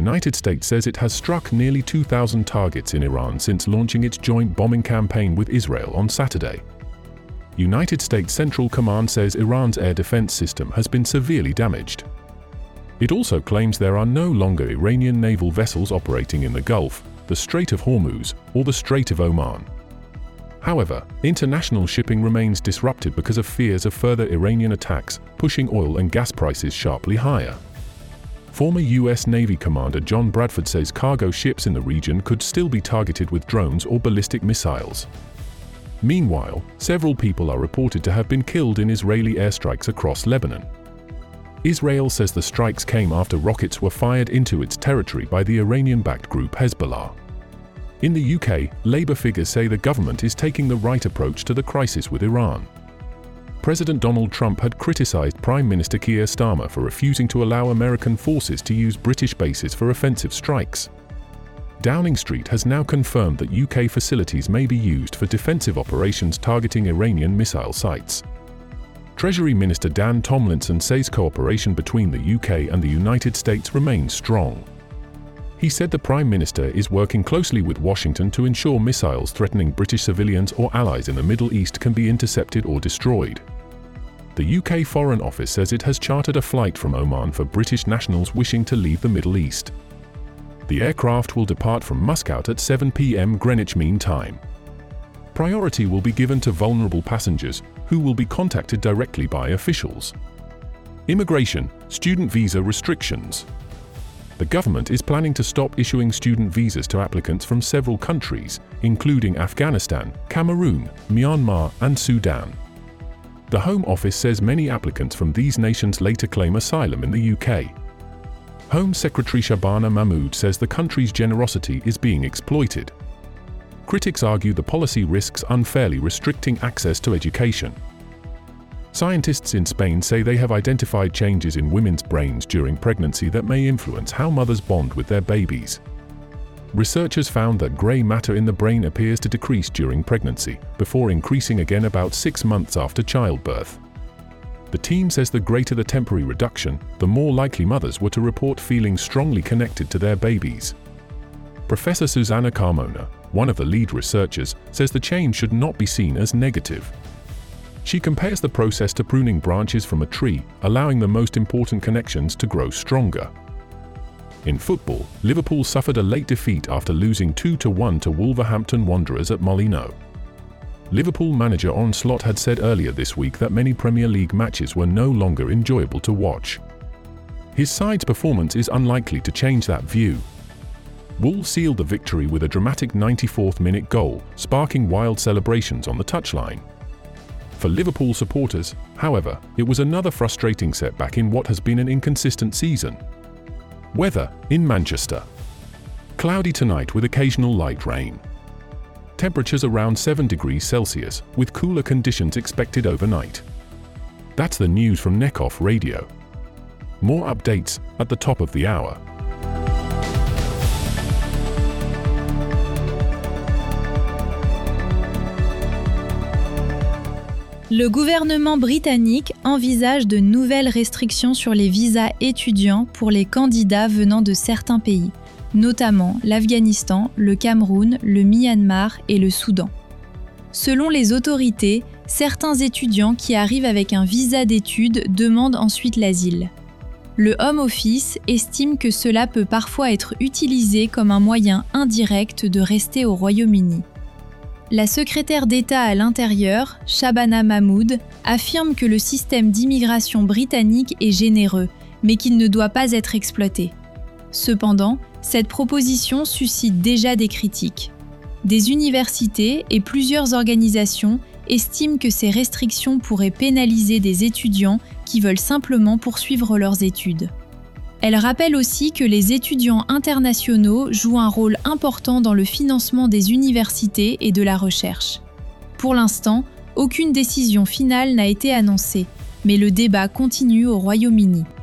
United States says it has struck nearly 2,000 targets in Iran since launching its joint bombing campaign with Israel on Saturday. United States Central Command says Iran's air defense system has been severely damaged. It also claims there are no longer Iranian naval vessels operating in the Gulf, the Strait of Hormuz, or the Strait of Oman. However, international shipping remains disrupted because of fears of further Iranian attacks, pushing oil and gas prices sharply higher. Former U.S. Navy Commander John Bradford says cargo ships in the region could still be targeted with drones or ballistic missiles. Meanwhile, several people are reported to have been killed in Israeli airstrikes across Lebanon. Israel says the strikes came after rockets were fired into its territory by the Iranian-backed group Hezbollah. In the UK, Labour figures say the government is taking the right approach to the crisis with Iran. President Donald Trump had criticised Prime Minister Keir Starmer for refusing to allow American forces to use British bases for offensive strikes. Downing Street has now confirmed that UK facilities may be used for defensive operations targeting Iranian missile sites. Treasury Minister Dan Tomlinson says cooperation between the UK and the United States remains strong. He said the Prime Minister is working closely with Washington to ensure missiles threatening British civilians or allies in the Middle East can be intercepted or destroyed. The UK Foreign Office says it has chartered a flight from Oman for British nationals wishing to leave the Middle East. The aircraft will depart from Muscat at 7 p.m. Greenwich Mean Time. Priority will be given to vulnerable passengers, who will be contacted directly by officials. Immigration, student visa restrictions. The government is planning to stop issuing student visas to applicants from several countries, including Afghanistan, Cameroon, Myanmar, and Sudan. The Home Office says many applicants from these nations later claim asylum in the UK. Home Secretary Shabana Mahmood says the country's generosity is being exploited. Critics argue the policy risks unfairly restricting access to education. Scientists in Spain say they have identified changes in women's brains during pregnancy that may influence how mothers bond with their babies. Researchers found that grey matter in the brain appears to decrease during pregnancy, before increasing again about 6 months after childbirth. The team says the greater the temporary reduction, the more likely mothers were to report feeling strongly connected to their babies. Professor Susana Carmona, one of the lead researchers, says the change should not be seen as negative. She compares the process to pruning branches from a tree, allowing the most important connections to grow stronger. In football, Liverpool suffered a late defeat after losing 2-1 to Wolverhampton Wanderers at Molineux. Liverpool manager Arne Slot had said earlier this week that many Premier League matches were no longer enjoyable to watch. His side's performance is unlikely to change that view. Wool sealed the victory with a dramatic 94th-minute goal, sparking wild celebrations on the touchline. For Liverpool supporters, however, it was another frustrating setback in what has been an inconsistent season. Weather in Manchester. Cloudy tonight with occasional light rain. Temperatures around 7 degrees Celsius, with cooler conditions expected overnight. That's the news from Nekoff Radio. More updates at the top of the hour. Le gouvernement britannique envisage de nouvelles restrictions sur les visas étudiants pour les candidats venant de certains pays, notamment l'Afghanistan, le Cameroun, le Myanmar et le Soudan. Selon les autorités, certains étudiants qui arrivent avec un visa d'études demandent ensuite l'asile. Le Home Office estime que cela peut parfois être utilisé comme un moyen indirect de rester au Royaume-Uni. La secrétaire d'État à l'Intérieur, Shabana Mahmood, affirme que le système d'immigration britannique est généreux, mais qu'il ne doit pas être exploité. Cependant, cette proposition suscite déjà des critiques. Des universités et plusieurs organisations estiment que ces restrictions pourraient pénaliser des étudiants qui veulent simplement poursuivre leurs études. Elle rappelle aussi que les étudiants internationaux jouent un rôle important dans le financement des universités et de la recherche. Pour l'instant, aucune décision finale n'a été annoncée, mais le débat continue au Royaume-Uni.